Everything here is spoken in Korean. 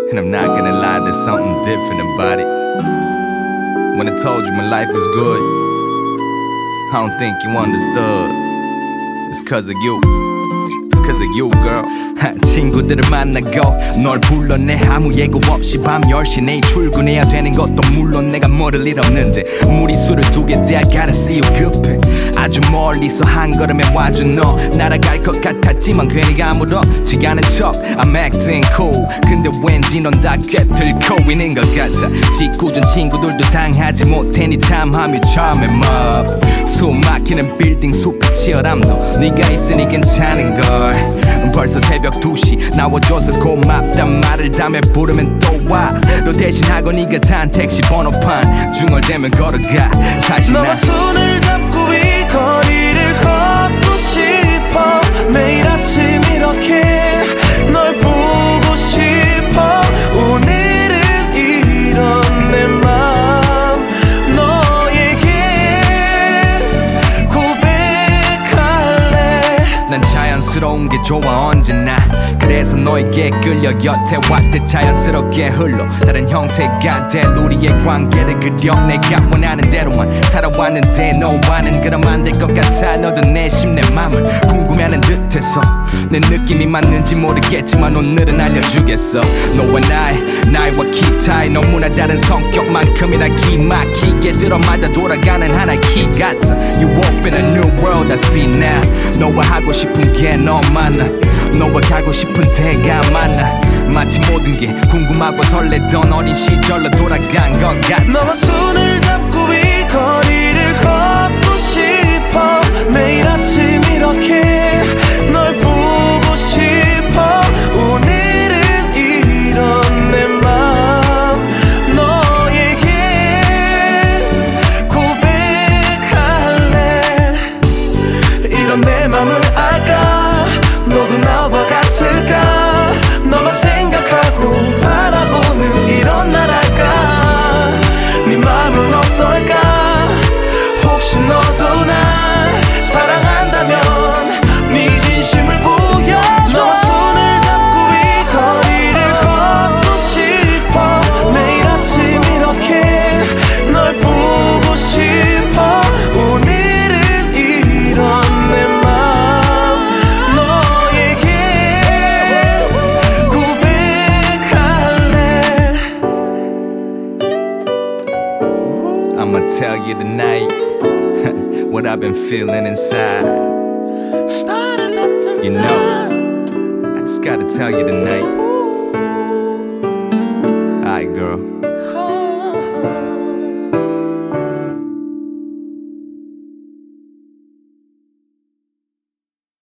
And I'm not gonna lie, there's something different about it. When I told you my life is good, I don't think you understood. It's cause of you. It's cause of you, girl. 친구들을 만나고 널 불러내 아무 예고 없이 밤 10시 내일 출근해야 되는 것도 물론 내가 모를 일 없는데 무리수를 두게 돼 I gotta see you 급해. 아주 멀리서 한 걸음에 와준 너 날아갈 것 같았지만 괜히 아무렇지 않은 척 I'm acting cool. 근데 왠지 넌 다 꿰뚫고 있는 것 같아. 직구준 친구들도 당하지 못해 anytime I'm your charming mob. 숨 막히는 빌딩 숲의 치열함도 네가 있으니 괜찮은 걸. 벌써 새벽 2시 나와줘서 고맙단 말을 다음에 부르면 또 와. 너 대신하고 네가 탄 택시 번호판 중얼대면 걸어가. 사실 너와 손을 잡고 이 거리를 걷고 싶어. 매일 아침 이렇게 널 보고 싶어. 오늘은 이런 내 맘 너에게 고백할래. 난 자연스러운 게 좋아 언제나. 그래서 너에게 끌려 곁에 왔대. 자연스럽게 흘러 다른 형태가 될 우리의 관계를 그려. 내가 원하는 대로만 살아왔는데 너와는 그럼 안 될 것 같아. 너도 내심 내 맘을 궁금해하는 듯해서 내 느낌이 맞는지 모르겠지만 오늘은 알려주겠어. 너와 나이와 키 차이 너무나 다른 성격만큼이나 기막히게 들어맞아 돌아가는 하나의 키 같아. You open a new world I see now. 너와 하고 싶은 게 너만나. 너와 가고 싶은 데가 많아. 마치 모든 게 궁금하고 설레던 어린 시절로 돌아간 것 같아. 너와 손을 잡고 이 거리를 걷고 싶어. 매일 아침 이렇게 널 보고 싶어. 오늘은 이런 내 맘 너에게 고백할래. 이런 내 맘을 알까? 너도 나와 같을까? 너만 생각하고 바라보는 이런 날 알까? 네 맘은 어떨까? 혹시 너도 날 사랑한다면 네 진심을 보여줘. 너와 손을 잡고 이 거리를 걷고 싶어. 매일 아침 이렇게 널 보고 싶어. 오늘은 이런 내 맘 너에게 고백할래. I'ma tell you tonight what I've been feeling inside. You know, I just gotta tell you tonight.